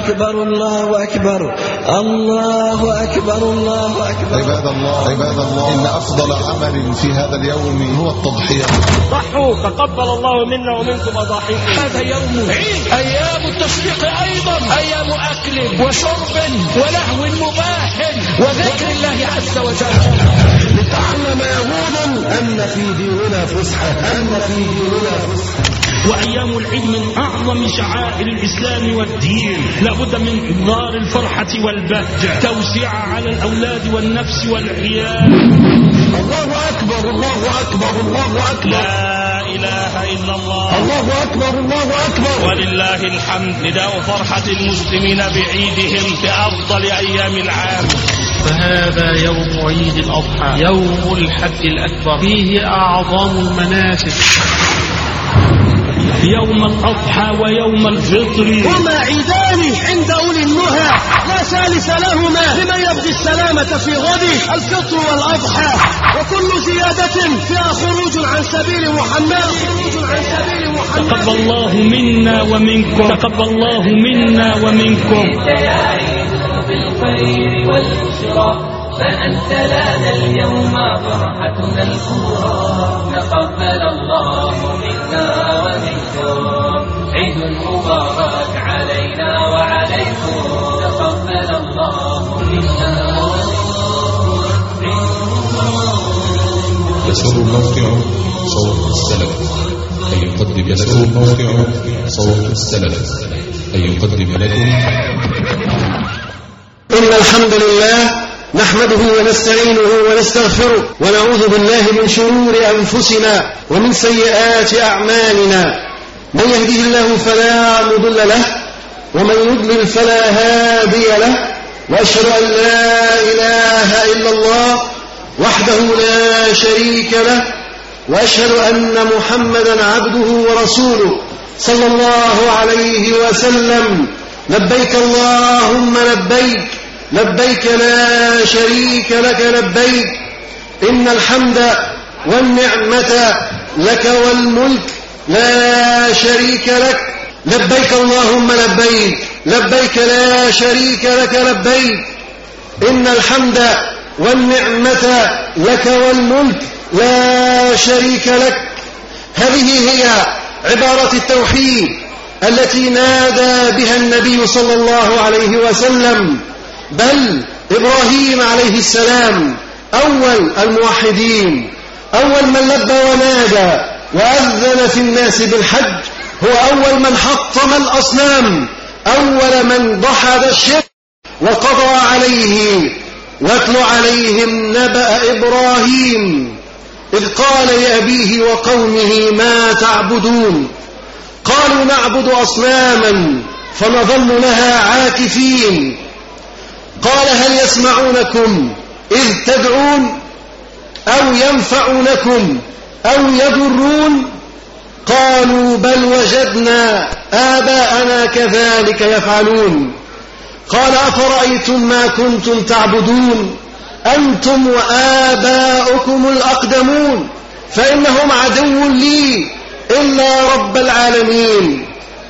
أكبر الله أكبر الله أكبر الله أكبر. عباد الله إن أفضل عمل في هذا اليوم هو التضحية. ضحوا تقبل الله منا ومنكم أضاحيكم. هذا يوم عيد، أيام التشريق أيضا أيام أكل وشرب ولهو مباح وذكر الله عز وجل. لتعلم يهود أن في ديننا فسحة، وأيام العيد من أعظم شعائر الإسلام والدين، لابد من إظهار الفرحة والبهجة، توسيع على الأولاد والنفس والعيال. الله أكبر الله أكبر الله أكبر، لا إله إلا الله، الله أكبر الله أكبر، ولله الحمد. نداء فرحة المسلمين بعيدهم في أفضل أيام العام. فهذا يوم عيد الأضحى، يوم الحج الأكبر، فيه أعظم المناسك. يوم الأضحى ويوم الفطر هما عيدان عند أولي النهى لا ثالث لهما لمن يبغي السلامة في غده، الفطر والأضحى، وكل زيادة فيها خروج عن سبيل محمد. تقبل الله منا ومنكم، تقبل الله منا ومنكم. بالخير والبشرى فأنت لنا اليوم فرحتنا الكبرى. تقبل الله منا ومنكم، عيد مبارك علينا وعليكم. تقبل الله منا يسر موقع صوت السلف أن يقدم لكم إن الحمد لله نحمده ونستعينه ونستغفره ونعوذ بالله من شرور أنفسنا ومن سيئات أعمالنا. من يهده الله فلا مضل له ومن يضلل فلا هادي له، وأشهد أن لا إله إلا الله وحده لا شريك له، وأشهد أن محمدا عبده ورسوله صلى الله عليه وسلم. لبيك اللهم لبيك، لبيك لا شريك لك لبيك، إن الحمد والنعمة لك والملك لا شريك لك. لبيك اللهم لبيك، لبيك لا شريك لك لبيك، إن الحمد والنعمة لك والملك لا شريك لك. هذه هي عبارة التوحيد التي نادى بها النبي صلى الله عليه وسلم، بل إبراهيم عليه السلام أول الموحدين، أول من لبى ونادى وأذن في الناس بالحج، هو أول من حطم الأصنام، أول من ضحى الشرك وقضى عليه. واتل عليهم نبأ إبراهيم إذ قال لأبيه وقومه ما تعبدون، قالوا نعبد أصناما فنظل لها عاكفين. قال هل يسمعونكم إذ تدعون أو ينفعونكم أو يضرون؟ قالوا بل وجدنا آباءنا كذلك يفعلون. قال أفرأيتم ما كنتم تعبدون أنتم وآباؤكم الأقدمون فإنهم عدو لي إلا رب العالمين،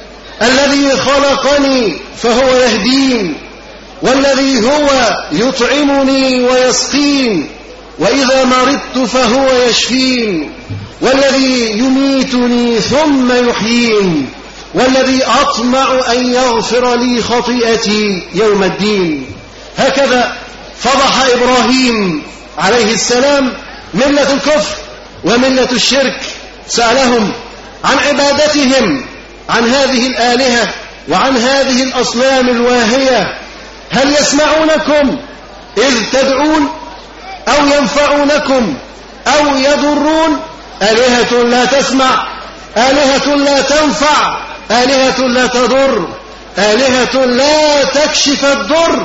الذي خلقني فهو يهدين، والذي هو يطعمني ويسقين، وإذا مرضت فهو يشفين، والذي يميتني ثم يحيين، والذي أطمع أن يغفر لي خطيئتي يوم الدين. هكذا فضح إبراهيم عليه السلام ملة الكفر وملة الشرك. سألهم عن عبادتهم، عن هذه الآلهة وعن هذه الأصنام الواهية. هل يسمعونكم إذ تدعون أو ينفعونكم أو يضرون؟ آلهة لا تسمع، آلهة لا تنفع، آلهة لا تضر، آلهة لا تكشف الضر،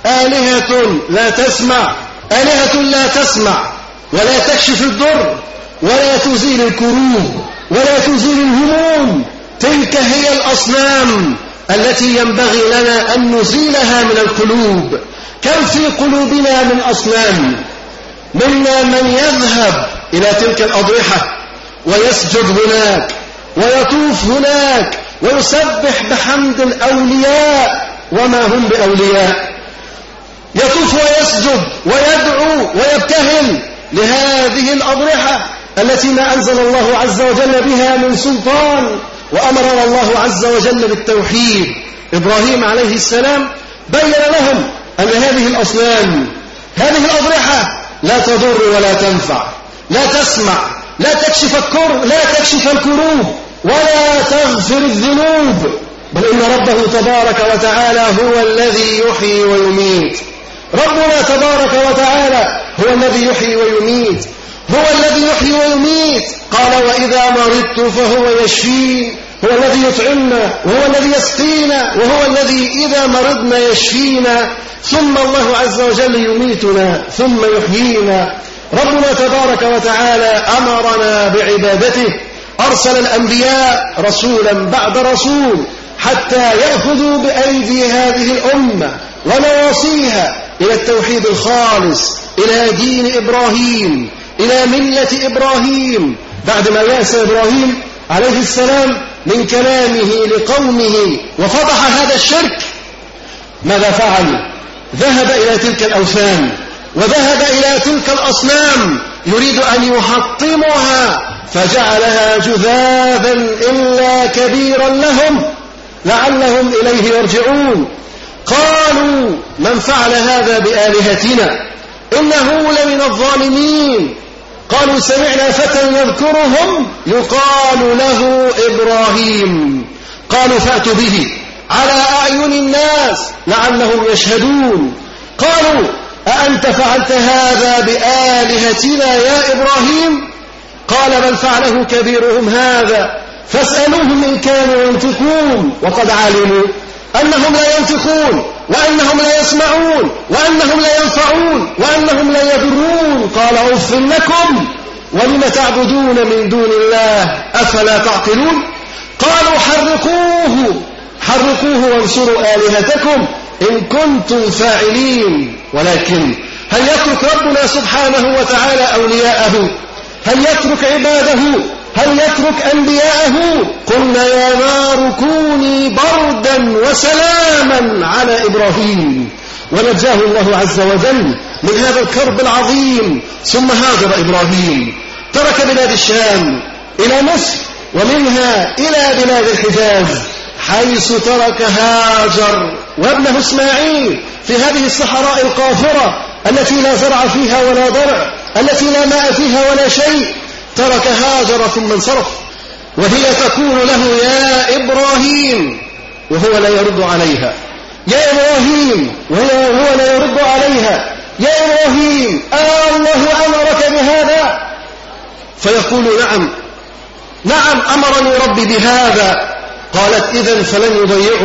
آلهة لا تسمع، آلهة لا تسمع ولا تكشف الضر ولا تزيل الكروب ولا تزيل الهموم. تلك هي الأصنام التي ينبغي لنا أن نزيلها من القلوب. كم في قلوبنا من أصنام، منا من يذهب إلى تلك الأضرحة ويسجد هناك ويطوف هناك ويسبح بحمد الأولياء وما هم بأولياء. يطوف ويسجد ويدعو ويبتهل لهذه الأضرحة التي ما أنزل الله عز وجل بها من سلطان، وأمرنا الله عز وجل بالتوحيد. إبراهيم عليه السلام بين لهم أن هذه الأصنام، هذه الأضرحة لا تضر ولا تنفع، لا تسمع، لا تكشف الكروب، ولا تغفر الذنوب، بل إن ربه تبارك وتعالى هو الذي يحيي ويميت. ربنا تبارك وتعالى هو الذي يحيي ويميت، هو الذي يحيي ويميت. قال وإذا مرضت فهو يشفين، هو الذي يطعمنا وهو الذي يسقينا وهو الذي إذا مرضنا يشفينا، ثم الله عز وجل يميتنا ثم يحيينا. ربنا تبارك وتعالى أمرنا بعبادته، أرسل الأنبياء رسولا بعد رسول حتى يأخذوا بأيدي هذه الأمة ونواصيها إلى التوحيد الخالص، إلى دين إبراهيم، إلى ملة إبراهيم. بعدما يأس إبراهيم عليه السلام من كلامه لقومه وفضح هذا الشرك، ماذا فعل؟ ذهب إلى تلك الأوثان وذهب إلى تلك الأصنام يريد أن يحطمها، فجعلها جذاذا إلا كبيرا لهم لعلهم إليه يرجعون. قالوا من فعل هذا بآلهتنا إنه لمن الظالمين. قالوا سمعنا فتى يذكرهم يقال له إبراهيم. قالوا فأتوا به على أعين الناس لعلهم يشهدون. قالوا أأنت فعلت هذا بآلهتنا يا إبراهيم؟ قال بل فعله كبيرهم هذا فاسألوهم إن كانوا ينطقون. وقد علموا أنهم لا ينطقون وأنهم لا يسمعون وأنهم لا ينفعون وأنهم لا يضرون. قال أف لكم ولم تعبدون من دون الله أفلا تعقلون؟ قالوا حرقوه وانصروا آلهتكم إن كنتم فاعلين. ولكن هل يترك ربنا سبحانه وتعالى أولياءه؟ هل يترك عباده؟ هل يترك أنبياءه؟ قلنا يا نار كوني بردا وسلاما على إبراهيم، ونجاه الله عز وجل من هذا الكرب العظيم. ثم هاجر إبراهيم، ترك بلاد الشام إلى مصر، ومنها إلى بلاد الحجاز، حيث ترك هاجر وابنه إسماعيل في هذه الصحراء القافرة التي لا زرع فيها ولا ضرع، التي لا ماء فيها ولا شيء. ترك هاجر ثم انصرف، وهي تقول له يا إبراهيم وهو لا يرد عليها، يا إبراهيم وهو لا يرد عليها، يا إبراهيم الله أمرك بهذا؟ فيقول نعم أمرني ربي بهذا. قالت إذن فلن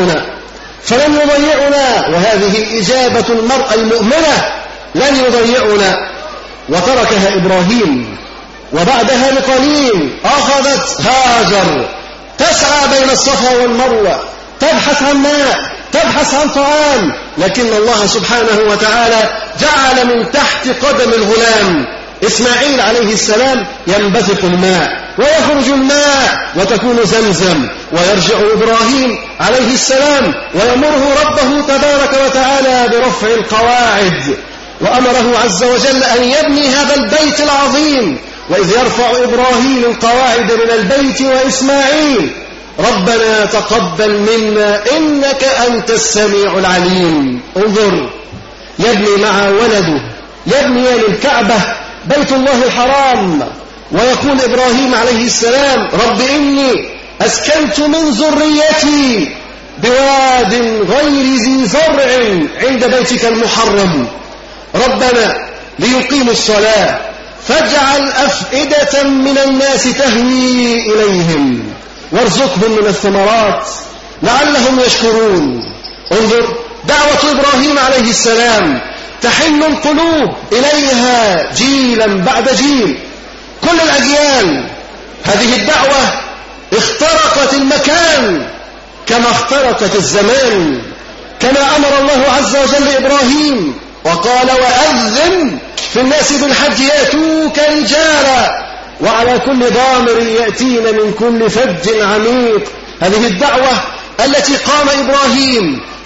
يضيعنا، وهذه إجابة المرأة المؤمنة، لن يضيعنا. وتركها إبراهيم، وبعدها بقليل أخذت هاجر تسعى بين الصفا والمروة، تبحث عن ماء، تبحث عن طعام، لكن الله سبحانه وتعالى جعل من تحت قدم الغلام إسماعيل عليه السلام ينبثق الماء ويخرج الماء وتكون زمزم، ويرجع إبراهيم عليه السلام ويمره ربه تبارك وتعالى برفع القواعد، وأمره عز وجل أن يبني هذا البيت العظيم. وإذ يرفع إبراهيم القواعد من البيت وإسماعيل ربنا تقبل منا إنك أنت السميع العليم. انظر، يبني مع ولده، يبني للكعبة بيت الله الحرام، ويقول إبراهيم عليه السلام رب إني أسكنت من ذريتي بواد غير ذي زرع عند بيتك المحرم، ربنا ليقيموا الصلاة فاجعل أفئدة من الناس تهوي إليهم وارزقهم من الثمرات لعلهم يشكرون. انظر دعوة إبراهيم عليه السلام تحن القلوب إليها جيلا بعد جيل، كل الأجيال. هذه الدعوة اخترقت المكان كما اخترقت الزمان، كما أمر الله عز وجل إبراهيم وقال وأذن في الناس بالحج يأتوك رجالا وعلى كل ضامر يأتين من كل فج عميق. هذه الدعوة التي قام إبراهيم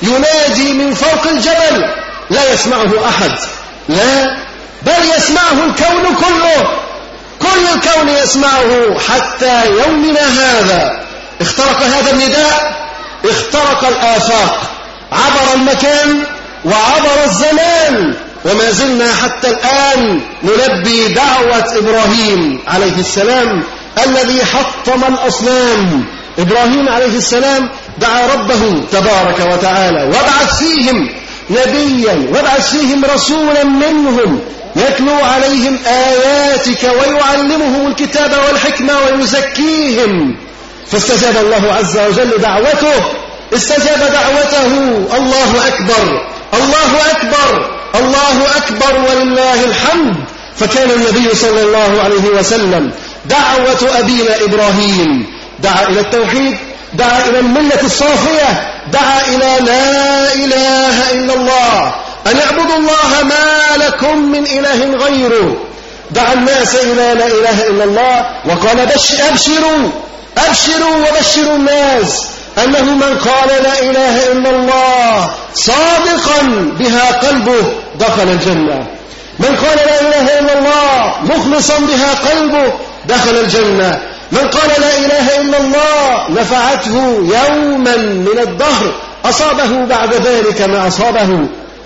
ينادي من فوق الجبل لا يسمعه أحد، لا، بل يسمعه الكون كله، كل الكون يسمعه حتى يومنا هذا. اخترق هذا النداء، اخترق الآفاق، عبر المكان وعبر الزمان، وما زلنا حتى الآن نلبي دعوة إبراهيم عليه السلام الذي حطم الأصنام. إبراهيم عليه السلام دعا ربه تبارك وتعالى وابعث فيهم نبيا وابعث فيهم رسولا منهم يتلو عليهم آياتك ويعلمهم الكتاب والحكمة ويزكيهم. فاستجاب الله عز وجل دعوته، استجاب دعوته. الله أكبر، الله أكبر، الله أكبر ولله الحمد. فكان النبي صلى الله عليه وسلم دعوة أبينا إبراهيم دعا إلى التوحيد، دعا إلى الملة الصافية، دعا إلى لا إله إلا الله، أن اعبدوا الله ما لكم من إله غيره. دعا الناس إلى لا إله إلا الله وقال أبشروا أبشروا وبشروا الناس أنه من قال لا إله إلا الله صادقا بها قلبه دخل الجنة، من قال لا إله إلا الله مخلصا بها قلبه دخل الجنة، من قال لا إله إلا الله نفعته يوما من الدهر أصابه بعد ذلك ما أصابه.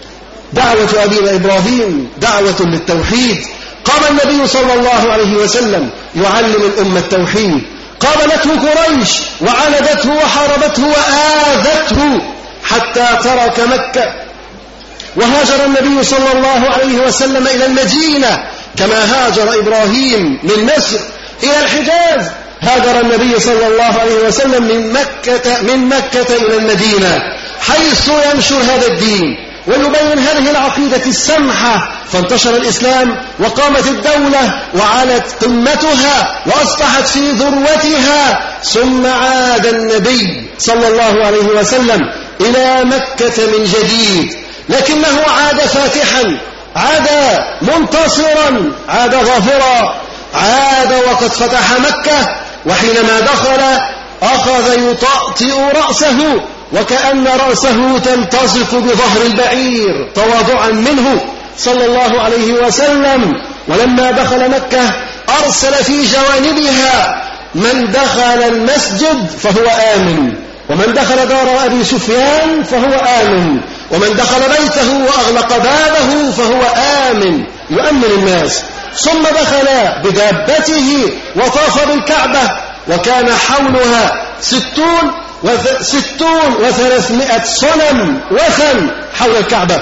دعوة أبينا إبراهيم دعوة للتوحيد. قام النبي صلى الله عليه وسلم يعلم الأمة التوحيد، قابلته قريش وعاندته وحاربته وآذته حتى ترك مكة، وهاجر النبي صلى الله عليه وسلم إلى المدينة كما هاجر إبراهيم من مصر إلى الحجاز. هاجر النبي صلى الله عليه وسلم من مكة إلى المدينة حيث ينشر هذا الدين ويبين هذه العقيدة السمحة. فانتشر الإسلام وقامت الدولة وعلت قمتها وأصبحت في ذروتها. ثم عاد النبي صلى الله عليه وسلم إلى مكة من جديد، لكنه عاد فاتحا، عاد منتصرا، عاد ظافرا، عاد وقد فتح مكة. وحينما دخل أخذ يطأطئ رأسه وكأن رأسه تلتصق بظهر البعير تواضعا منه صلى الله عليه وسلم. ولما دخل مكة أرسل في جوانبها من دخل المسجد فهو آمن، ومن دخل دار أبي سفيان فهو آمن، ومن دخل بيته وأغلق بابه فهو آمن، يؤمن الناس. ثم دخل بدابته وطاف بالكعبة وكان حولها 60 و300 صنم وثن حول الكعبة،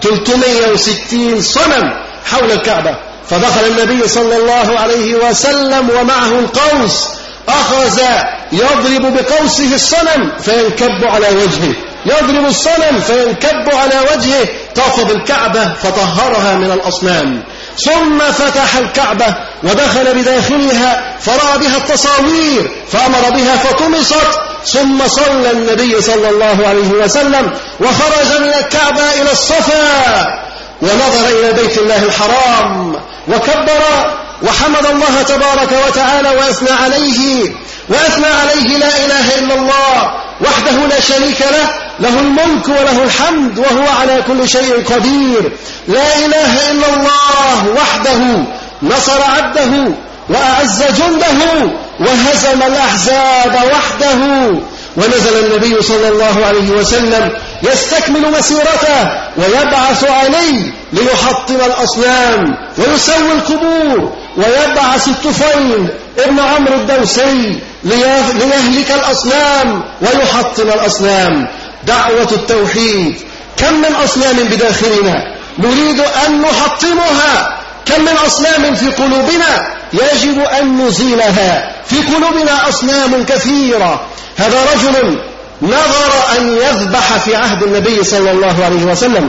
360 صنم حول الكعبة. فدخل النبي صلى الله عليه وسلم ومعه القوس، أخذ يضرب بقوسه الصنم فينكب على وجهه، يضرب الصنم فينكب على وجهه. طاف بالكعبة فطهرها من الأصنام، ثم فتح الكعبة ودخل بداخلها فرأى بها التصاوير فأمر بها فطمست. ثم صلى النبي صلى الله عليه وسلم وخرج من الكعبة إلى الصفا ونظر إلى بيت الله الحرام وكبر وحمد الله تبارك وتعالى وأثنى عليه لا إله إلا الله وحده لا شريك له، له الملك وله الحمد وهو على كل شيء قدير. لا إله إلا الله وحده نصر عبده وأعز جنده وهزم الأحزاب وحده. ونزل النبي صلى الله عليه وسلم يستكمل مسيرته ويبعث عليه ليحطم الأصنام ويسوي القبور، ويبعث الطفيل ابن عمرو الدوسي ليهلك الأصنام ويحطم الأصنام. دعوة التوحيد. كم من أصنام بداخلنا نريد أن نحطمها، كم من أصنام في قلوبنا يجب أن نزيلها. في قلوبنا أصنام كثيرة. هذا رجل نظر أن يذبح في عهد النبي صلى الله عليه وسلم،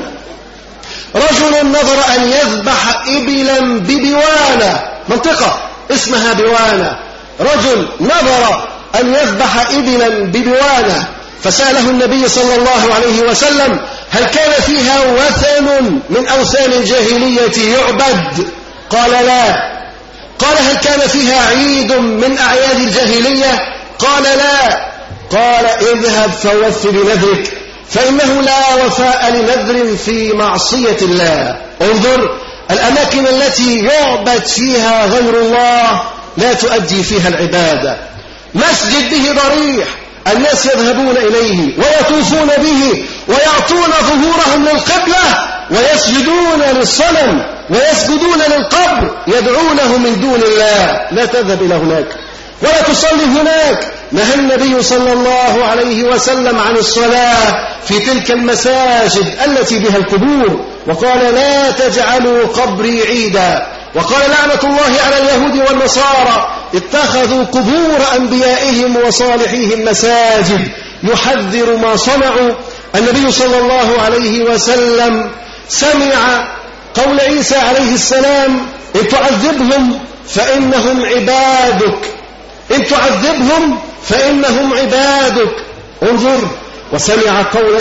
رجل نظر أن يذبح إبلا ببوانة، منطقة اسمها بوانة، رجل نظر أن يذبح إبلا ببوانة. فسأله النبي صلى الله عليه وسلم هل كان فيها وثن من أوثان الجاهلية يعبد؟ قال لا. قال هل كان فيها عيد من أعياد الجاهلية؟ قال لا. قال اذهب فوف بنذرك فإنه لا وفاء لنذر في معصية الله. انظر الأماكن التي يعبد فيها غير الله لا تؤدي فيها العبادة. مسجد به ضريح الناس يذهبون إليه ويطوفون به ويعطون ظهورهم للقبلة ويسجدون للصنم ويسجدون للقبر يدعونه من دون الله. لا تذهب إلى هناك ولا تصلي هناك. نهى النبي صلى الله عليه وسلم عن الصلاة في تلك المساجد التي بها القبور، وقال لا تجعلوا قبري عيدا. وقال لعنة الله على اليهود والنصارى اتخذوا قبور أنبيائهم وصالحيهم مساجد. يحذر ما صنعوا. النبي صلى الله عليه وسلم سمع قول عيسى عليه السلام إن تعذبهم فإنهم عبادك، إن تعذبهم فإنهم عبادك. انظر وسمع قول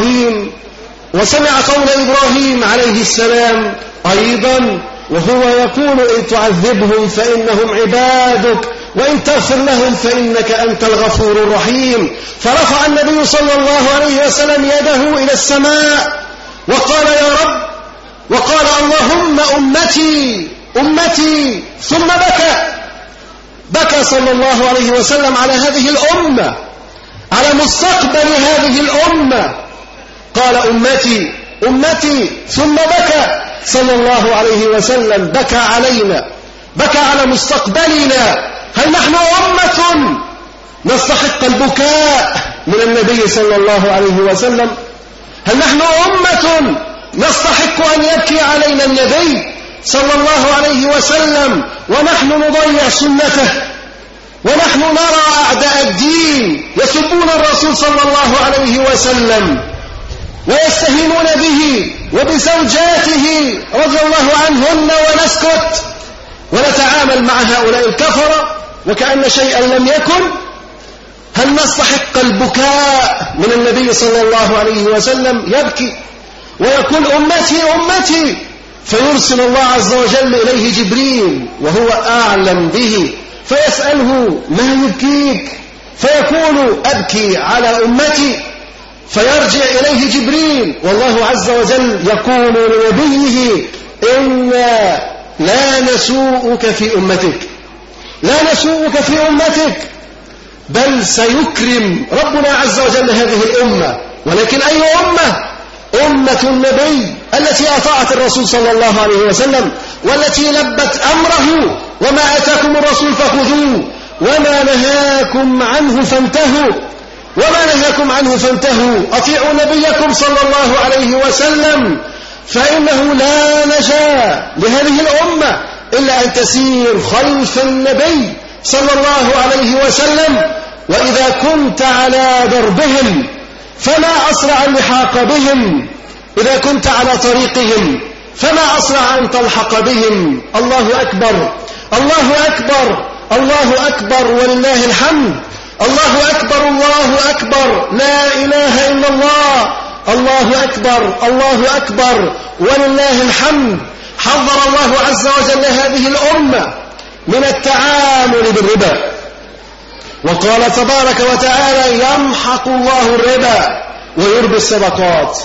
إبراهيم عليه السلام أيضا وهو يقول إن تعذبهم فإنهم عبادك وإن تغفر لهم فإنك أنت الغفور الرحيم. فرفع النبي صلى الله عليه وسلم يده إلى السماء وقال يا رب، وقال اللهم أمتي، ثم بكى صلى الله عليه وسلم على هذه الأمة، على مستقبل هذه الأمة. قال أمتي ثم بكى صلى الله عليه وسلم، بكى علينا، بكى على مستقبلنا. هل نحن أمة نستحق البكاء من النبي صلى الله عليه وسلم؟ هل نحن أمة نستحق أن يبكي علينا النبي صلى الله عليه وسلم ونحن نضيع سنته، ونحن نرى أعداء الدين يسبون الرسول صلى الله عليه وسلم ويستهينون به وبزوجاته رضي الله عنهن ونسكت ونتعامل مع هؤلاء الكفرة وكأن شيئا لم يكن؟ هل نستحق البكاء من النبي صلى الله عليه وسلم؟ يبكي ويقول أمتي، فيرسل الله عز وجل إليه جبريل وهو أعلم به فيسأله ما يبكيك؟ فيقول أبكي على أمتي. فيرجع إليه جبريل والله عز وجل يقول لنبيه إنا لا نسوءك في أمتك، لا نسوءك في أمتك، بل سيكرم ربنا عز وجل هذه الأمة. ولكن أي أمة؟ أمة النبي التي أطاعت الرسول صلى الله عليه وسلم والتي لبت أمره. وما أتاكم الرسول فخذوه وما نهاكم عنه فانتهوا. أطيعوا نبيكم صلى الله عليه وسلم فإنه لا نجاة لهذه الأمة إلا أن تسير خلف النبي صلى الله عليه وسلم. وإذا كنت على دربهم فما أسرع اللحاق بهم، إذا كنت على طريقهم فما أسرع أن تلحق بهم. الله أكبر، الله أكبر، الله أكبر ولله الحمد. الله أكبر، الله أكبر، لا إله إلا الله. الله أكبر، الله أكبر ولله الحمد. حذر الله عز وجل هذه الأمة من التعامل بالربا، وقال تبارك وتعالى يمحق الله الربا ويربي الصدقات،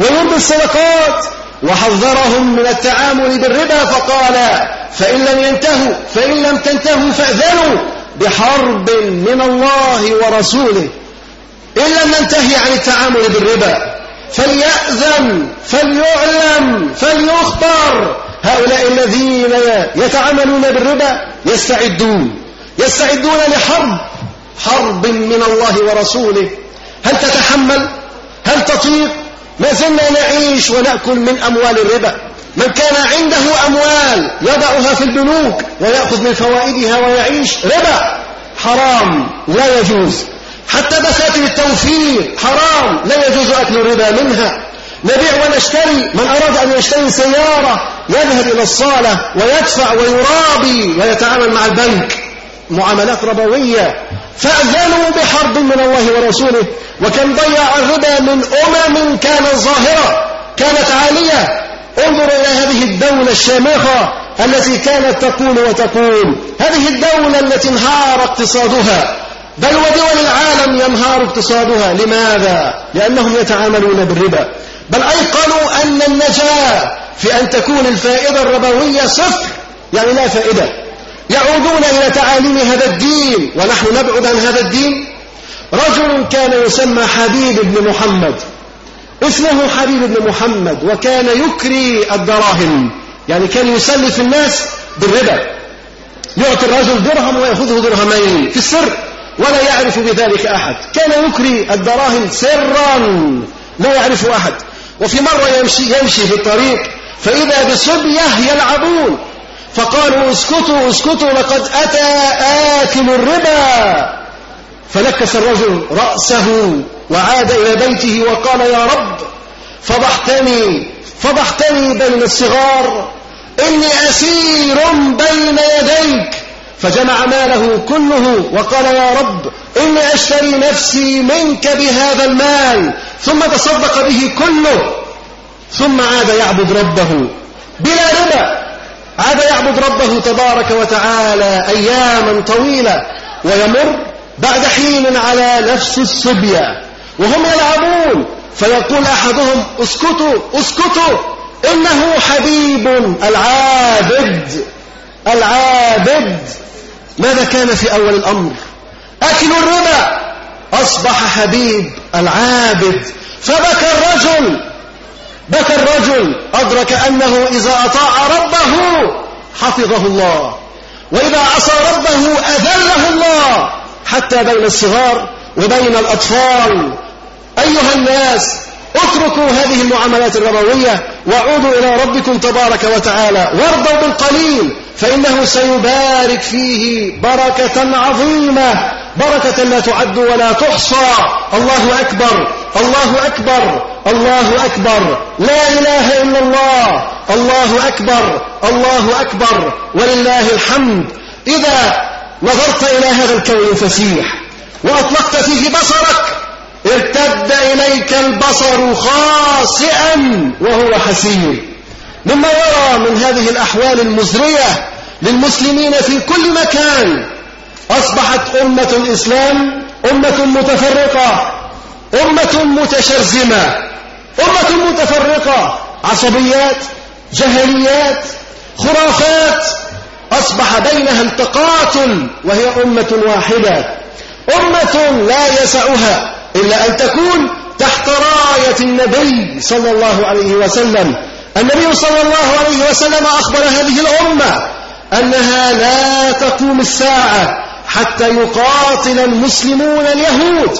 وحذرهم من التعامل بالربا فقال فإن لم تنتهوا فأذنوا بحرب من الله ورسوله. إن لم ننتهي عن التعامل بالربا فليأذن، فليعلم، فليخبر. هؤلاء الذين يتعاملون بالربا يستعدون لحرب من الله ورسوله. هل تتحمل؟ هل تطيق؟ ما زلنا نعيش ونأكل من أموال الربا. من كان عنده أموال يضعها في البنوك ويأخذ من فوائدها ويعيش. ربا حرام لا يجوز. حتى دفاتر التوفير حرام لا يجوز أكل الربا منها. نبيع ونشتري. من أراد أن يشتري سيارة يذهب إلى الصالة ويدفع ويرابي ويتعامل مع البنك معاملات ربوية. فأذنوا بحرب من الله ورسوله. وكم ضيع الربا من أمم كانت ظاهرة، كانت عالية. انظر إلى هذه الدولة الشامخة التي كانت تقول وتقول، هذه الدولة التي انهار اقتصادها بل ودول العالم ينهار اقتصادها. لماذا؟ لأنهم يتعاملون بالربا. بل أيقنوا أن النجاة في أن تكون الفائدة الربوية صفر، يعني لا فائدة. يعودون إلى تعاليم هذا الدين ونحن نبعد عن هذا الدين. رجل كان يسمى حبيب بن محمد، اسمه حبيب بن محمد، وكان يكري الدراهم، يعني كان يسلف الناس بالربا، يعطي الرجل درهم ويأخذه درهمين في السر ولا يعرف بذلك أحد. كان يكري الدراهم سرا لا يعرف أحد. وفي مرة يمشي في الطريق فإذا بصبية يلعبون، فقالوا اسكتوا اسكتوا لقد أتى آكل الربا. فنكس الرجل رأسه وعاد إلى بيته وقال يا رب فضحتني بين الصغار، إني أسير بين يديك. فجمع ماله كله وقال يا رب إني أشتري نفسي منك بهذا المال، ثم تصدق به كله، ثم عاد يعبد ربه بلا ربا. عاد يعبد ربه تبارك وتعالى أياما طويلة، ويمر بعد حين على نفس الصبية وهم يلعبون، فيقول أحدهم اسكتوا اسكتوا إنه حبيب العابد. ماذا كان في أول الأمر؟ أكل الربا. أصبح حبيب العابد. فبكى الرجل أدرك أنه إذا أطاع ربه حفظه الله، وإذا عصى ربه أذله الله، حتى بين الصغار وبين الأطفال. أيها الناس اتركوا هذه المعاملات الربوية وعودوا إلى ربكم تبارك وتعالى، وارضوا بالقليل فإنه سيبارك فيه بركة عظيمة، بركة لا تعد ولا تحصى. الله أكبر الله أكبر الله أكبر، لا إله إلا الله، الله أكبر الله أكبر ولله الحمد. إذا نظرت إلى هذا الكون الفسيح وأطلقت فيه بصرك ارتد إليك البصر خاسئا وهو حسير. مما يرى من هذه الأحوال المزرية للمسلمين في كل مكان، أصبحت أمة الإسلام أمة متفرقة، أمة متشرذمة، أمة متفرقة، عصبيات، جهليات، خرافات، أصبح بينها التقاتل، وهي أمة واحدة، أمة لا يسعها إلا أن تكون تحت راية النبي صلى الله عليه وسلم. النبي صلى الله عليه وسلم أخبر هذه الأمة أنها لا تقوم الساعة حتى يقاتل المسلمون اليهود،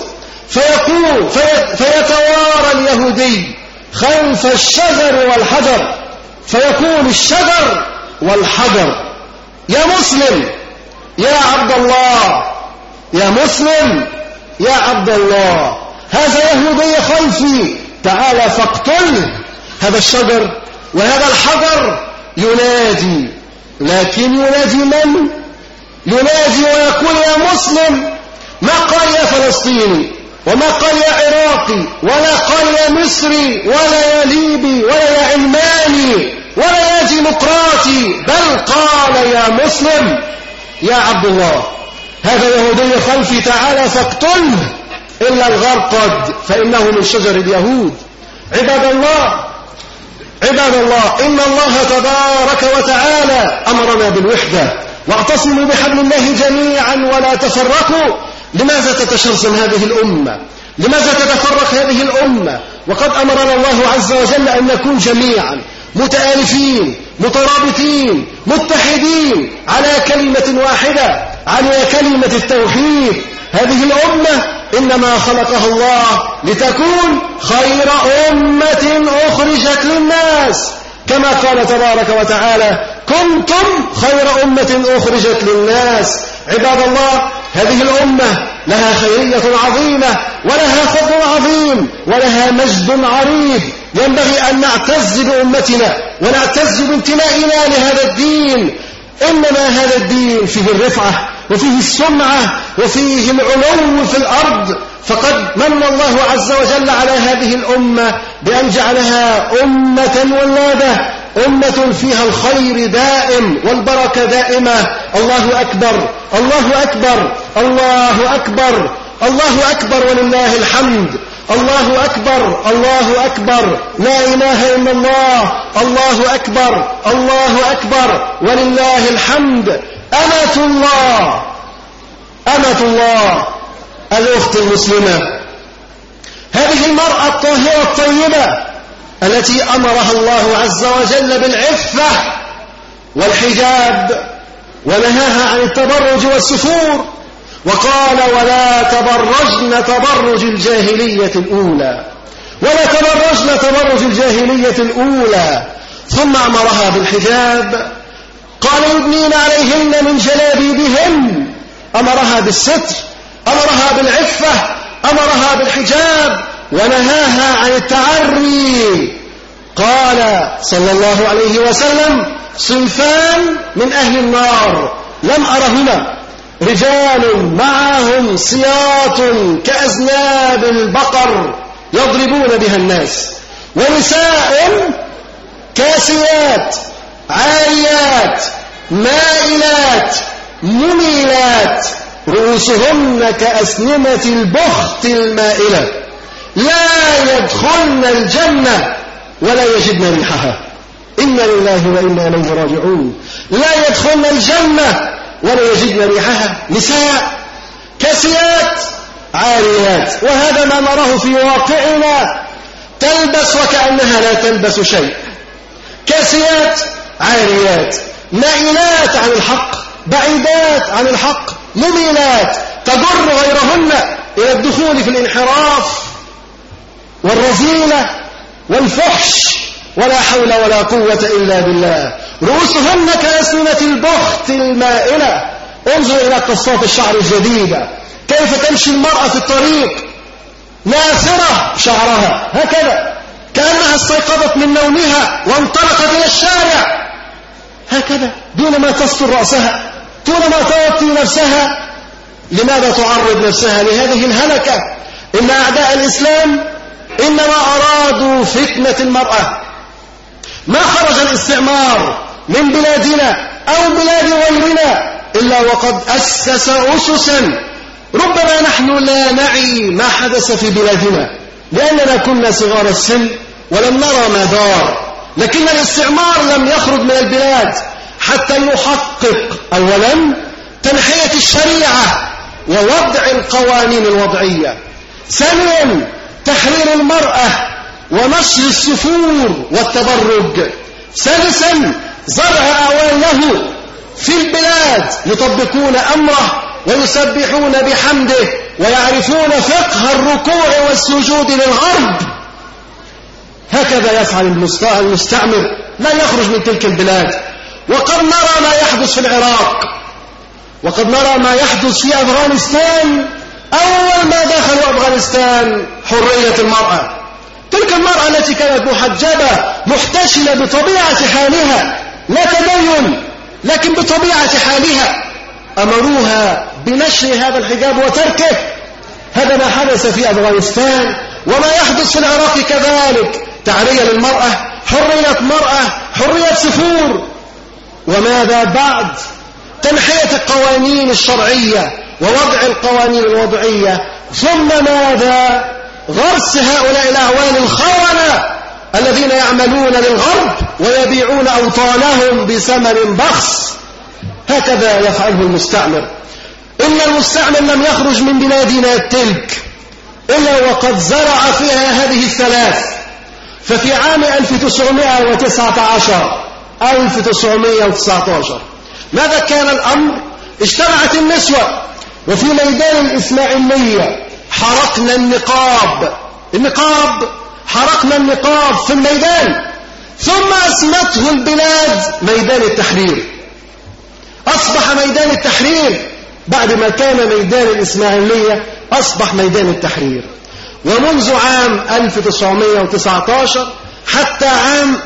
فيتوارى اليهودي خلف الشجر والحجر، فيكون الشجر والحجر. يا مسلم يا عبد الله، يا مسلم يا عبد الله، هذا يهودي خلفي، تعال فاقتله. هذا الشجر وهذا الحجر ينادي، لكن ينادي من؟ ينادي ويقول يا مسلم. ما قال يا فلسطيني، وما قال يا عراقي، ولا قال يا مصري، ولا يا ليبي، ولا يا علماني، ولا يا ديمقراطي، بل قال يا مسلم يا عبد الله، هذا يهودي خلفي، تعالى فاقتله إلا الغرقد فإنه من شجر اليهود. عباد الله، إن الله تبارك وتعالى أمرنا بالوحدة، واعتصموا بحبل الله جميعا ولا تفرقوا. لماذا تتشرذم هذه الأمة؟ لماذا تتفرق هذه الأمة؟ وقد أمرنا الله عز وجل أن نكون جميعا متآلفين مترابطين متحدين على كلمة واحدة، على كلمة التوحيد. هذه الأمة إنما خلقها الله لتكون خير أمة أخرجت للناس، كما قال تبارك وتعالى كنتم خير أمة أخرجت للناس. عباد الله، هذه الأمة لها خيرية عظيمة ولها فضل عظيم ولها مجد عريض، ينبغي أن نعتز بأمتنا ونعتز بانتمائنا لهذا الدين. إنما هذا الدين فيه الرفعة وفيه السمعة وفيه العلو في الأرض، فقد من الله عز وجل على هذه الأمة بأن جعلها أمة ولادة، أمة فيها الخير دائم والبركة دائمة. الله أكبر الله أكبر الله أكبر الله أكبر ولله الحمد. الله أكبر الله أكبر لا إله إلا الله. الله أكبر الله أكبر ولله الحمد. أمة الله أمة الله الأخت المسلمة، هذه المرأة الطاهرة الطيبة التي أمرها الله عز وجل بالعفة والحجاب ونهاها عن التبرج والسفور، وقال ولا تبرجن تبرج الجاهلية الأولى، ولا تبرجن تبرج الجاهلية الأولى. ثم أمرها بالحجاب، قال يدنين عليهن من جلابيبهن، أمرها بالستر، أمرها بالعفة، أمرها بالحجاب، ونهاها عن التعري. قال صلى الله عليه وسلم صنفان من أهل النار لم أرهما، رجال معهم سياط كأذناب البقر يضربون بها الناس، ونساء كاسيات عاريات مائلات مميلات رؤوسهن كأسنمة البخت المائلة لا يدخلن الجنة ولا يجدن ريحها. إنا لله وإنا إليه راجعون. لا يدخلن الجنة ولا يجدن ريحها. نساء كاسيات عاريات، وهذا ما نراه في واقعنا، تلبس وكأنها لا تلبس شيء. كاسيات عاريات مائلات عن الحق بعيدات عن الحق مميلات تجر غيرهن إلى الدخول في الانحراف والرذيلة والفحش، ولا حول ولا قوة إلا بالله. رؤوسهن كأسنمة البخت المائلة. انظر إلى قصات الشعر الجديدة، كيف تمشي المرأة في الطريق ناثرة شعرها هكذا كأنها استيقظت من نومها وانطلقت إلى الشارع هكذا دون ما تستر رأسها، دون ما تغطي نفسها. لماذا تعرض نفسها لهذه الهلكة؟ إن أعداء الإسلام إنما أرادوا فتنة المرأة. ما خرج الاستعمار من بلادنا أو بلاد غيرنا إلا وقد أسس أسسا ربما نحن لا نعي ما حدث في بلادنا لأننا كنا صغار السن ولم نرى ما دار. لكن الاستعمار لم يخرج من البلاد حتى يحقق أولا تنحية الشريعة ووضع القوانين الوضعية، ثانيا تحرير المرأة ونشر السفور والتبرج، ثالثا زرع أوانه في البلاد يطبقون أمره ويسبحون بحمده ويعرفون فقه الركوع والسجود للغرب. هكذا يفعل المستعمر، لا يخرج من تلك البلاد. وقد نرى ما يحدث في العراق، وقد نرى ما يحدث في أفغانستان. أول ما دخلوا أفغانستان حرية المرأة، تلك المرأة التي كانت محجبة محتشمة بطبيعة حالها، لا تدين لكن بطبيعة حالها، أمروها بنشر هذا الحجاب وتركه. هذا ما حدث في أفغانستان، وما يحدث في العراق كذلك. تعرية للمرأة، حرية مرأة، حرية سفور. وماذا بعد؟ تنحية القوانين الشرعية ووضع القوانين الوضعية. ثم ماذا؟ غرس هؤلاء الأعوان الخونة الذين يعملون للغرب ويبيعون أوطانهم بثمن بخس. هكذا يفعله المستعمر. إن المستعمر لم يخرج من بلادنا تلك إلا وقد زرع فيها هذه الثلاث. ففي عام 1919 ماذا كان الأمر؟ اجتمعت النسوة وفي ميدان الإسماعيلية حرقنا النقاب حرقنا النقاب في الميدان. ثم أسمته البلاد ميدان التحرير. أصبح ميدان التحرير بعد ما كان ميدان الإسماعيلية أصبح ميدان التحرير. ومنذ عام 1919 حتى عام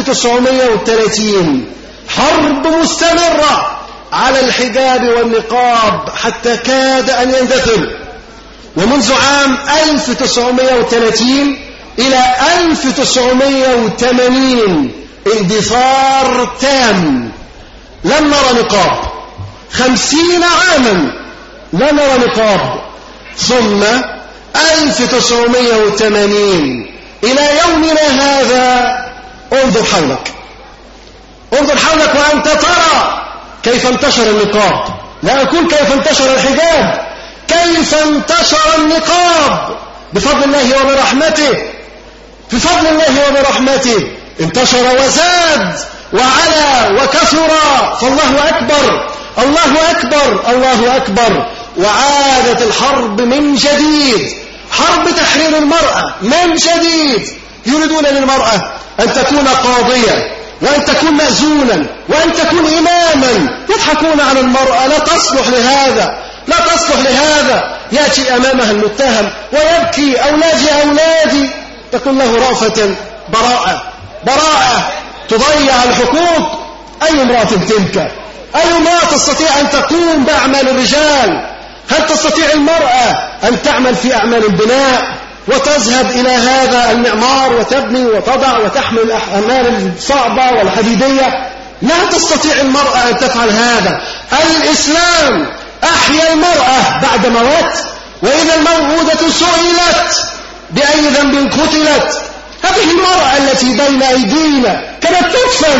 1930 حرب مستمرة على الحجاب والنقاب حتى كاد أن يندثر. ومنذ عام 1930 إلى 1980 اندثار تام، لم نرى نقاب 50 عاما، لا نرى نقاب. ثم 1980 إلى يومنا هذا انظر حولك، انظر حولك وأنت ترى كيف انتشر النقاب. لا أقول كيف انتشر الحجاب، كيف انتشر النقاب بفضل الله وبرحمته، بفضل الله وبرحمته انتشر وزاد وعلى وكثر. فالله أكبر، الله أكبر، الله أكبر. وعادت الحرب من جديد، حرب تحرير المرأة من جديد. يريدون للمرأة أن تكون قاضية، وأن تكون مأذونا، وأن تكون إماما. يضحكون على المرأة، لا تصلح لهذا، لا تصلح لهذا. يأتي أمامها المتهم ويبكي: أولادي أولادي. تقول له رأفة: براءة، براءة. تضيع الحقوق. أي امرأة تلك؟ أي امرأة تستطيع أن تقوم بأعمال الرجال؟ هل تستطيع المرأة أن تعمل في أعمال البناء وتذهب إلى هذا المعمار وتبني وتضع وتحمل الأعمال الصعبة والحديدية؟ لا تستطيع المرأة أن تفعل هذا. الإسلام أحيا المرأة بعد موت. وإذا الموءودة سئلت بأي ذنب قتلت. هذه المرأة التي بين أيدينا كانت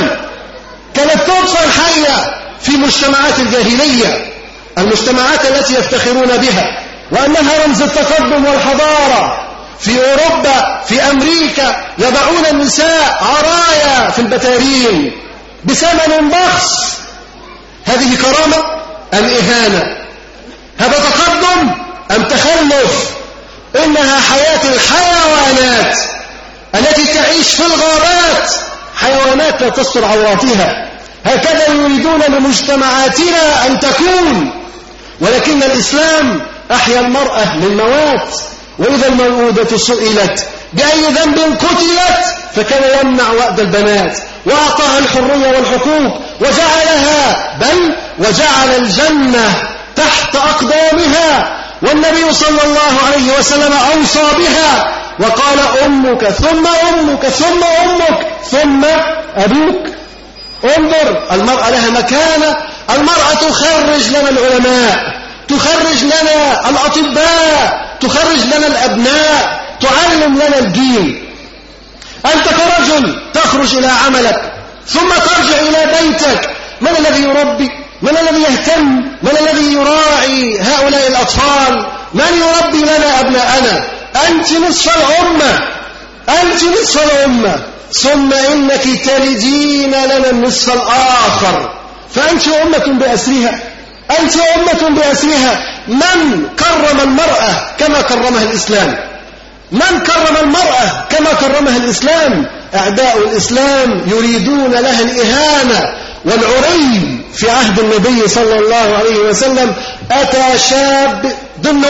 تدفن حية في مجتمعات الجاهلية، المجتمعات التي يفتخرون بها وأنها رمز التقدم والحضارة. في أوروبا، في أمريكا، يضعون النساء عرايا في البتارين بثمن بخس. هذه كرامة أم إهانة؟ هذا تقدم أم تخلف؟ إنها حياة الحيوانات التي تعيش في الغابات، حيوانات لا تستر عوراتها. هكذا يريدون لمجتمعاتنا أن تكون. ولكن الإسلام أحيا المرأة للموات. وإذا الموءودة سئلت بأي ذنب قتلت فكان يمنع وأد البنات وأعطاها الحرية والحقوق وجعلها، بل وجعل الجنة تحت أقدامها. والنبي صلى الله عليه وسلم أوصى بها وقال: أمك ثم أمك ثم أمك ثم أبوك. انظر، المرأة لها مكانة. المرأة تخرج لنا العلماء، تخرج لنا الأطباء، تخرج لنا الأبناء، تعلم لنا الدين. أنت كرجل تخرج إلى عملك ثم ترجع إلى بيتك. من الذي يربي؟ من الذي يهتم؟ من الذي يراعي هؤلاء الأطفال؟ من يربي لنا أبناءنا؟ أنت نصف الأمة، أنت نصف الأمة. ثم إنك تلدين لنا النصف الآخر. فأنت أمة بأسرها، أنت أمة بأسرها. من كرم المرأة كما كرمها الإسلام؟ من كرم المرأة كما كرمها الإسلام؟ أعداء الإسلام يريدون لها الإهانة والعري. في عهد النبي صلى الله عليه وسلم أتى شاب ضمن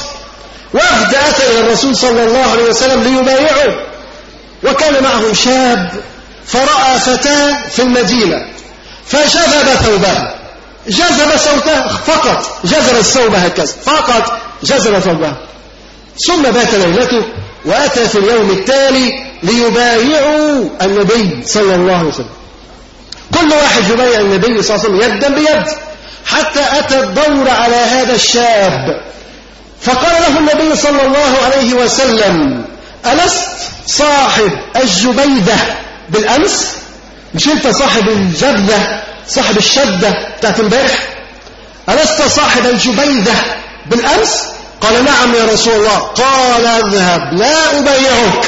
وفد أتى إلى الرسول صلى الله عليه وسلم ليبايعه، وكان معهم شاب فرأى فتاة في المدينة فجذب ثوبها، جذب ثوبها فقط، جذب الثوب هكذا فقط، جذب ثوبها. ثم بات ليلته وأتى في اليوم التالي ليبايعوا النبي صلى الله عليه وسلم. كل واحد يبايع النبي صلى الله عليه وسلم يدا بيد، حتى أتى الدور على هذا الشاب. فقال له النبي صلى الله عليه وسلم: ألست صاحب الجبيدة بالأمس؟ مش أنت صاحب الجبدة، صاحب الشدة بتاعت امبارح؟ ألست صاحب الجبيدة بالأمس؟ قال: نعم يا رسول الله. قال: اذهب لا أبايعك.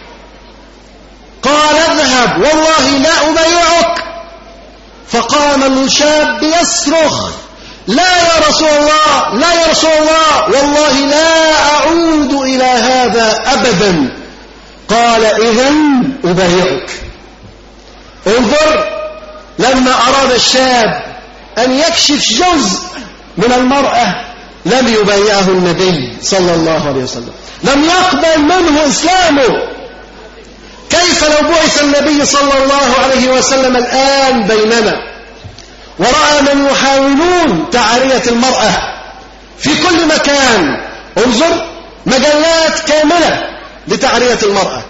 قال: اذهب والله لا أبايعك. فقام الشاب يصرخ: لا يا رسول الله، لا يا رسول الله، والله لا أعود إلى هذا أبدا. قال: إذن أبايعك. انظر، لما أراد الشاب أن يكشف جزء من المرأة لم يبايعه النبي صلى الله عليه وسلم، لم يقبل منه إسلامه. كيف لو بعث النبي صلى الله عليه وسلم الآن بيننا ورأى من يحاولون تعرية المرأة في كل مكان؟ انظر، مجلات كاملة لتعرية المرأة،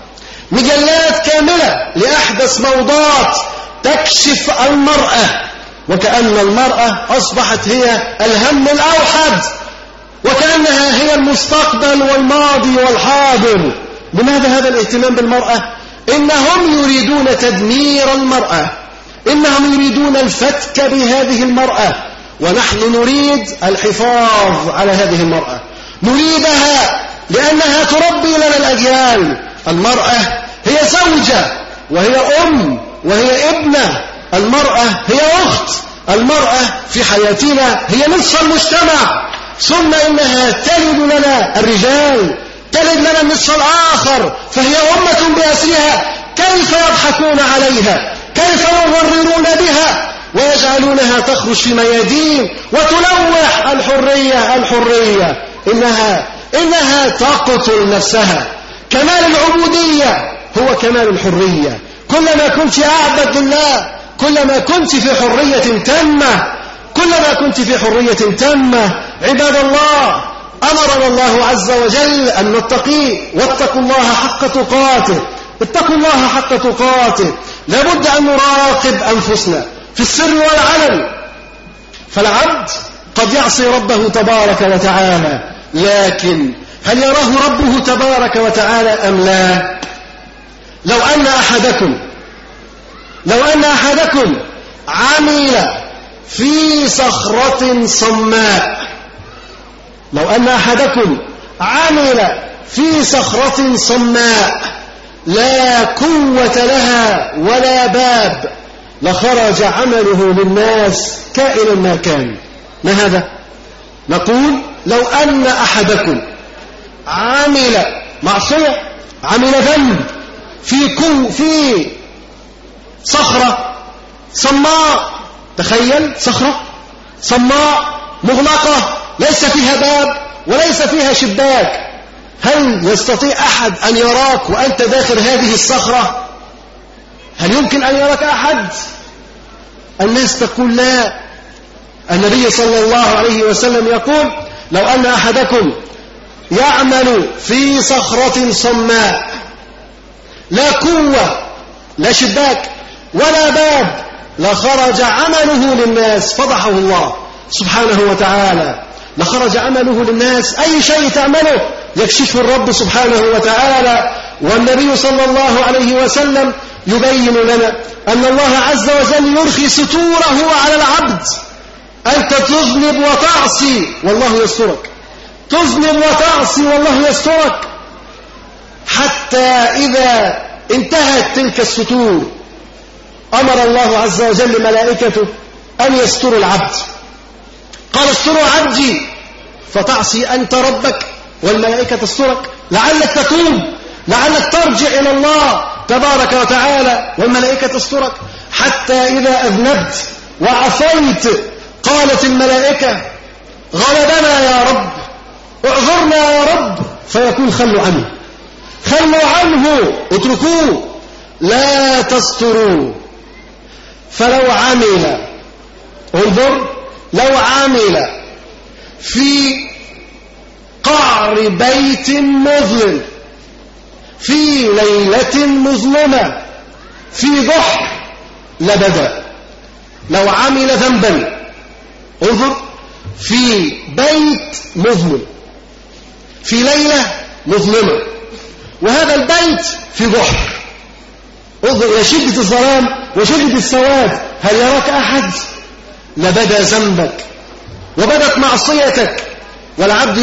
مجلات كاملة لأحدث موضات تكشف المرأة، وكأن المرأة أصبحت هي الهم الأوحد، وكأنها هي المستقبل والماضي والحاضر. لماذا هذا الاهتمام بالمرأة؟ إنهم يريدون تدمير المرأة، إنهم يريدون الفتك بهذه المرأة، ونحن نريد الحفاظ على هذه المرأة، نريدها لأنها تربي لنا الأجيال. المرأة هي زوجة، وهي أم، وهي ابنة، المرأة هي أخت، المرأة في حياتنا هي نصف المجتمع، ثم إنها تلد لنا الرجال، تلد لنا النصف الآخر، فهي أمة بأسرها. كيف يضحكون عليها؟ كيف يغررون بها ويجعلونها تخرج في ميادين وتلوح الحرية الحرية؟ إنها تقتل نفسها. كمال العبودية هو كمال الحرية. كلما كنت أعبد لله، كلما كنت في حرية تامة، كلما كنت في حرية تامة. عباد الله، أمرنا الله عز وجل أن نتقيه، واتقوا الله حق تقاته، اتقوا الله حق تقاته. لابد أن نراقب أنفسنا في السر والعلن، فالعبد قد يعصي ربه تبارك وتعالى، لكن هل يراه ربه تبارك وتعالى أم لا؟ لو أن أحدكم عمل في صخرة صماء، لو أن أحدكم عمل في صخرة صماء لا قوة لها ولا باب، لخرج عمله للناس كائنا ما كان. ما هذا؟ نقول لو أن أحدكم عمل معصية، عمل ذنب في صخرة صماء، تخيل صخرة صماء مغلقة ليس فيها باب وليس فيها شباك، هل يستطيع أحد أن يراك وأنت داخل هذه الصخرة؟ هل يمكن أن يراك أحد؟ الناس تقول لا. النبي صلى الله عليه وسلم يقول لو أن أحدكم يعمل في صخرة صماء لا قوة لا شباك ولا باب، لخرج عمله للناس، فضحه الله سبحانه وتعالى، لخرج عمله للناس. أي شيء تعمله يكشفه الرب سبحانه وتعالى. والنبي صلى الله عليه وسلم يبين لنا أن الله عز وجل يرخي ستوره على العبد. أنت تذنب وتعصي والله يسترك، تذنب وتعصي والله يسترك، حتى إذا انتهت تلك الستور أمر الله عز وجل ملائكته أن يستروا العبد. قال استروا عبدي، فتعصي أنت ربك والملائكة تسترك، لعلك تتوب، لعلك ترجع إلى الله تبارك وتعالى، والملائكة تسترك. حتى إذا أذنبت وعصيت قالت الملائكة غلبنا يا رب، اعذرنا يا رب، فيقول خلوا عنه، خلوا عنه، اتركوه، لا تستروه. فلو عمل، انظر، لو عمل في قعر بيت مظلم في ليلة مظلمة في بحر لبدا. لو عمل ذنبا، انظر، في بيت مظلم في ليلة مظلمة، وهذا البيت في بحر، انظر إلى شدة الظلام وشدة السواد، هل يراك أحد؟ لبدا ذنبك وبدت معصيتك، والعبد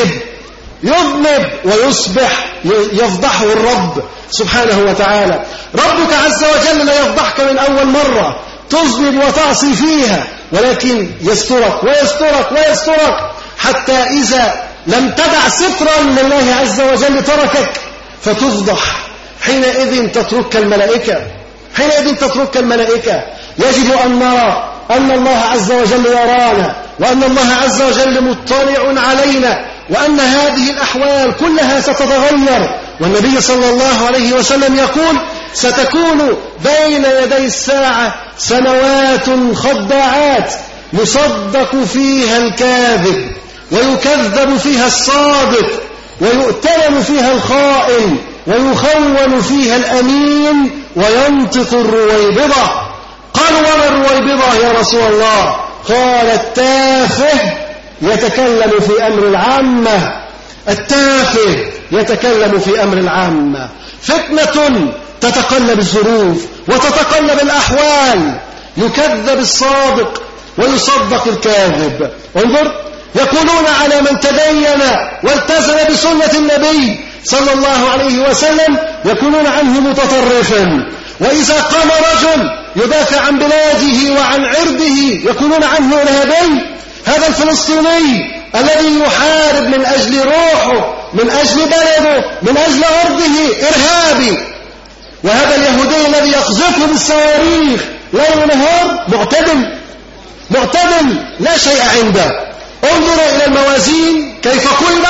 يذنب ويصبح يفضحه الرب سبحانه وتعالى. ربك عز وجل لا يفضحك من أول مرة تذنب وتعصي فيها، ولكن يسترك ويسترك ويسترك، حتى إذا لم تدع سترا لله عز وجل تركك فتفضح. حينئذ تترك الملائكة، حينئذ تترك الملائكة. يجب أن نرى أن الله عز وجل يرانا، وأن الله عز وجل مطلع علينا، وأن هذه الأحوال كلها ستتغير. والنبي صلى الله عليه وسلم يقول ستكون بين يدي الساعة سنوات خداعات، يصدق فيها الكاذب ويكذب فيها الصادق ويؤتمن فيها الخائن ويخون فيها الأمين وينطق الرويبضة. قالوا وما الرويبضة يا رسول الله؟ قال التافه يتكلم في أمر العامة. التافه يتكلم في أمر العامة. فتنة تتقلب الظروف وتتقلب الأحوال، يكذب الصادق ويصدق الكاذب. انظر، يقولون على من تدين والتزم بسنة النبي صلى الله عليه وسلم يقولون عنه متطرفا، وإذا قام رجل يدافع عن بلاده وعن عرضه يقولون عنه إرهابي. هذا الفلسطيني الذي يحارب من أجل روحه، من أجل بلده، من أجل أرضه إرهابي. وهذا اليهودي الذي يقذفه بالصواريخ ليل ونهار معتدل لا شيء عنده. انظروا إلى الموازين كيف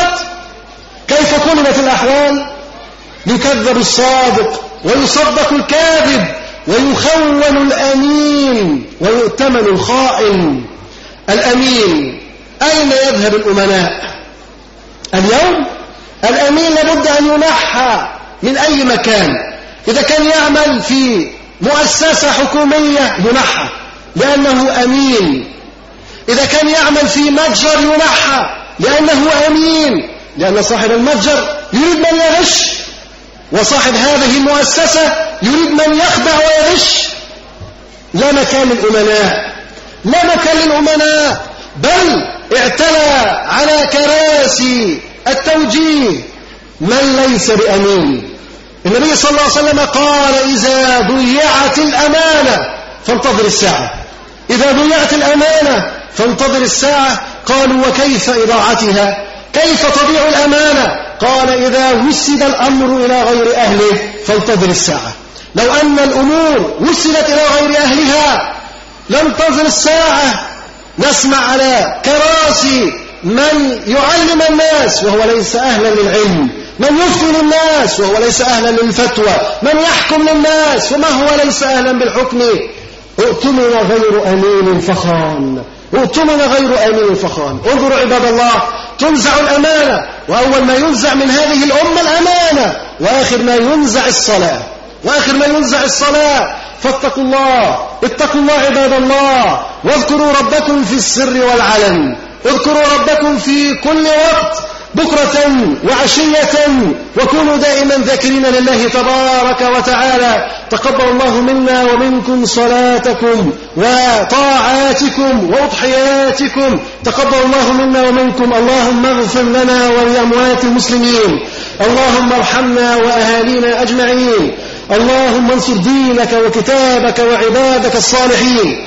قلبت الأحوال. يكذب الصادق ويصدق الكاذب ويخون الأمين ويؤتمن الخائن. الأمين أين يذهب الأمناء اليوم؟ الأمين لابد أن ينحى من أي مكان. إذا كان يعمل في مؤسسة حكومية ينحى لأنه أمين. إذا كان يعمل في متجر ينحى لأنه أمين، لأن صاحب المتجر يريد من يغش، وصاحب هذه المؤسسة يريد من يخدع ويغش. لا مكان للأمناء، بل اعتلى على كراسي التوجيه من ليس بأمين. النبي صلى الله عليه وسلم قال إذا ضيعت الأمانة فانتظر الساعة. إذا ضيعت الأمانة فانتظر الساعة. قالوا وكيف إضاعتها؟ كيف تضيع الأمانة؟ قال إذا وسد الأمر إلى غير أهله فانتظر الساعة. لو أن الأمور وسدت إلى غير أهلها ننتظر الساعة. نسمع على كراسي من يعلم الناس وهو ليس أهلا للعلم، من يفتي للناس وهو ليس أهلا للفتوى، من يحكم للناس وما هو ليس أهلا بالحكم. اؤتمن غير أمين فخان. انظروا عباد الله، تنزع الأمانة، وأول ما ينزع من هذه الأمة الأمانة، وآخر ما ينزع الصلاة. فاتقوا الله عباد الله، واذكروا ربكم في السر والعلن. اذكروا ربكم في كل وقت بكرة وعشية، وكونوا دائما ذاكرين لله تبارك وتعالى. تقبل الله منا ومنكم صلاتكم وطاعاتكم وأضحياتكم. تقبل الله منا ومنكم. اللهم اغفر لنا ولأموات المسلمين. اللهم ارحمنا وأهالينا أجمعين. اللهم انصر دينك وكتابك وعبادك الصالحين.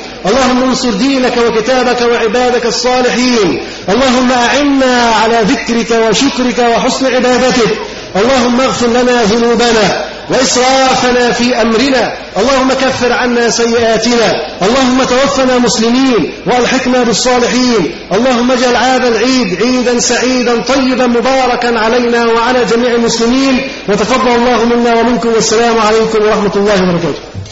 اللهم أعنا على ذكرك وشكرك وحسن عبادتك. اللهم اغفر لنا ذنوبنا وإسرافنا في أمرنا. اللهم كفر عنا سيئاتنا. اللهم توفنا مسلمين وألحقنا بالصالحين. اللهم اجعل هذا العيد عيدا سعيدا طيبا مباركا علينا وعلى جميع المسلمين. وتقبل الله منا ومنكم، والسلام عليكم ورحمة الله وبركاته.